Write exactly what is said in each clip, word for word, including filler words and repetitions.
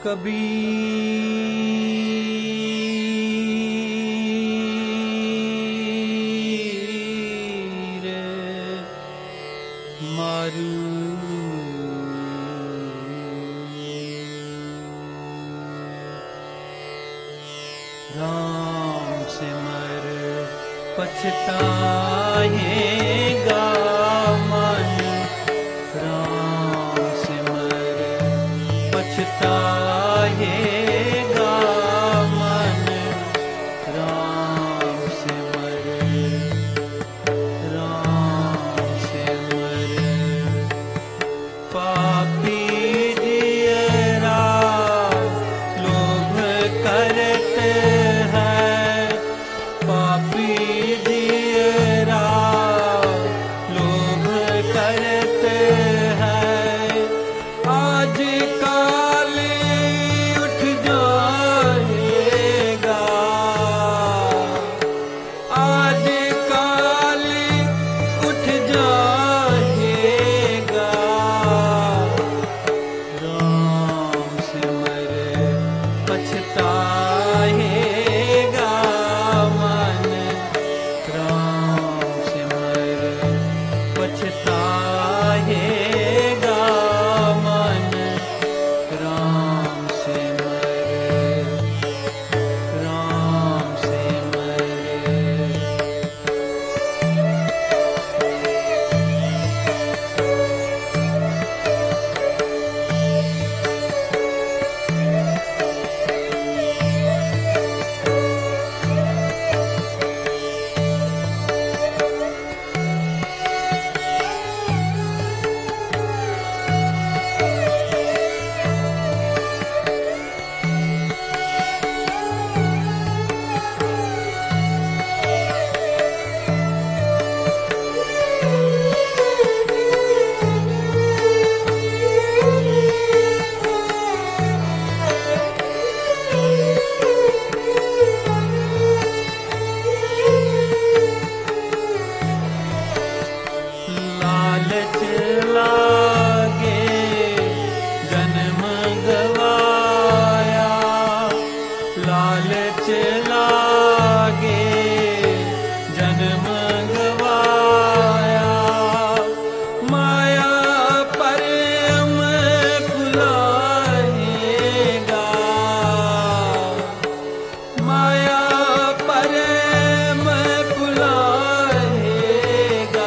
कबीर मारू राम सिमर पछताएगा मन, राम सिमर पछताएगा मन, राम सिमर राम सिमर। पापी जियरा लोभ करते हैं, पापी जियरा लोभ करते हैं, आज काल उठ जाएगा, आज काल उठ जाएगा, राम सिमर पछताएगा मन, राम सिमर पछताएगा मन, राम सिमर राम सिमर। लालच लागे जन्म गवाया, लालच लागे जन्म गवाया, माया प्रेम भुलाएगा, माया प्रेम भुलाएगा,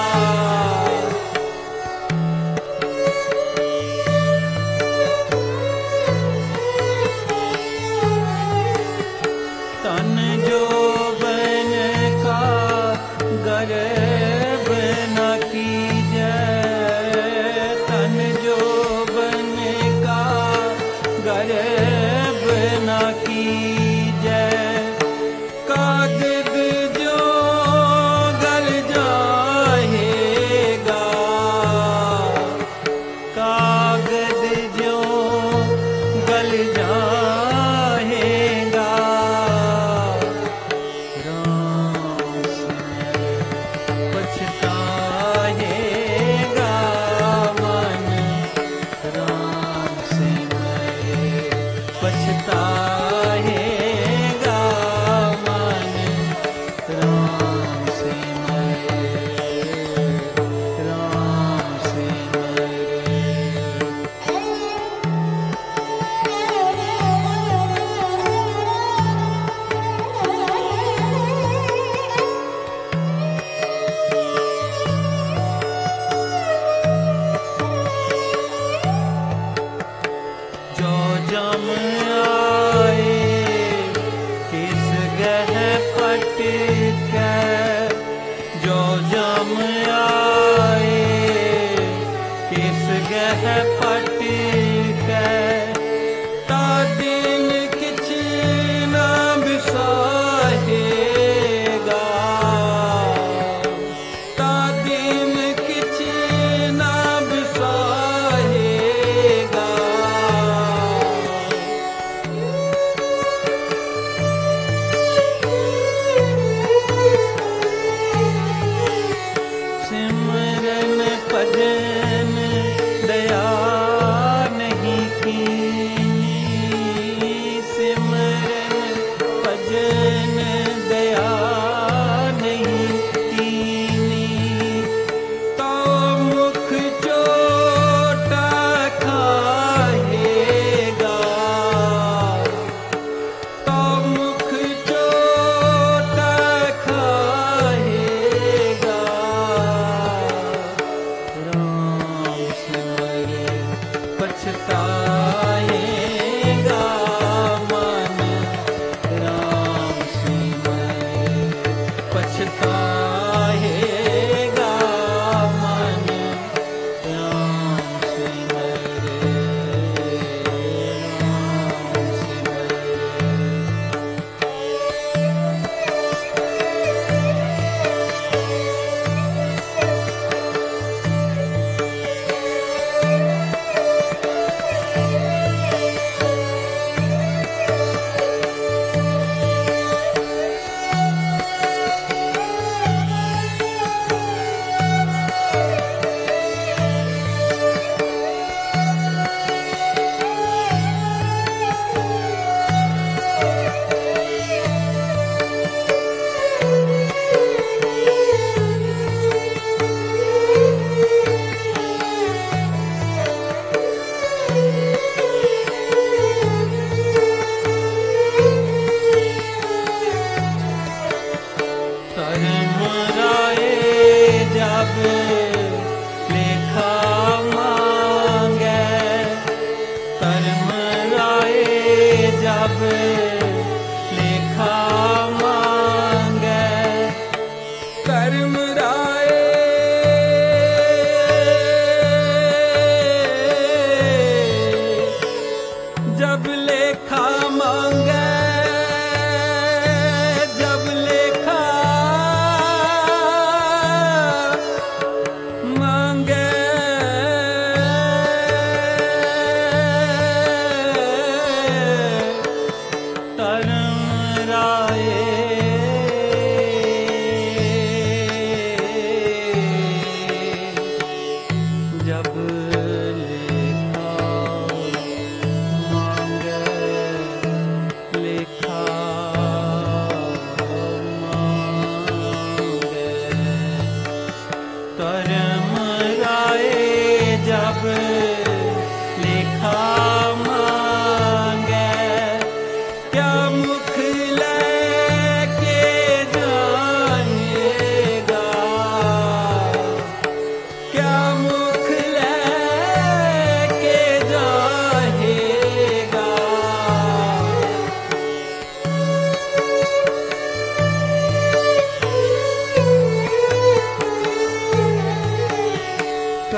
तन जो बन का गर्भ न कीजै, तन जो बन का गर्भ न कीजै, कागद जो गल जाएगा, कागद जो गल जाएगा, राम सिमर पछताएगा मन, राम सिमर पछताएगा मन, राम सिमर राम सिमर। जो जम आए किस गह पट के, जो जम आए किस गह पट के, ता दिन किछ न बिसाहेगा, ता दिन किछ न बिसाहेगा, सिमरन भजन दया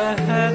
वह